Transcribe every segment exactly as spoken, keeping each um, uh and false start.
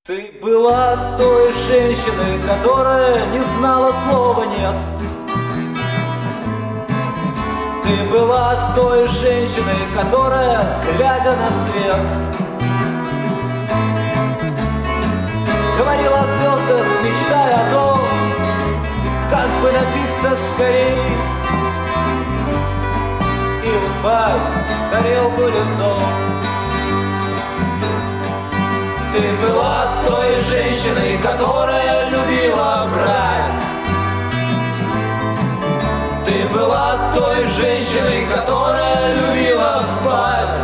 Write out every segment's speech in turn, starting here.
Ты была той женщиной, которая не знала слова «нет». Ты была той женщиной, которая, глядя на свет, говорила о звездах, мечтая о том, как бы напиться скорей и упасть в тарелку лицом. Ты была той женщиной, которая любила брать. Ты была той женщиной, которая любила спать.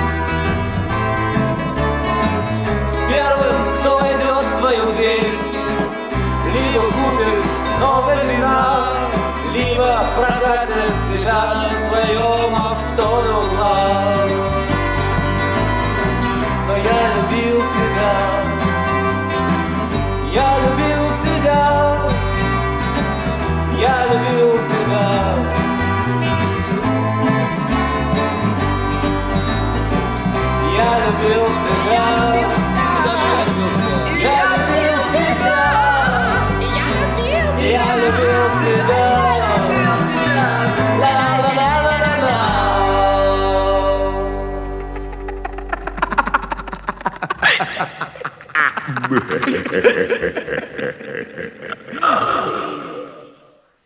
С первым, кто войдет в твою дверь, либо купит новые вина, либо прокатит тебя на своем авто до угла. Но я любил тебя, я любил тебя, я любил тебя. Я любил тебя, даже я любил тебя. Я любил тебя, я любил тебя, я любил тебя. Ла-ла-ла-ла-ла-ла. Ha ha ha ha ha ha ha.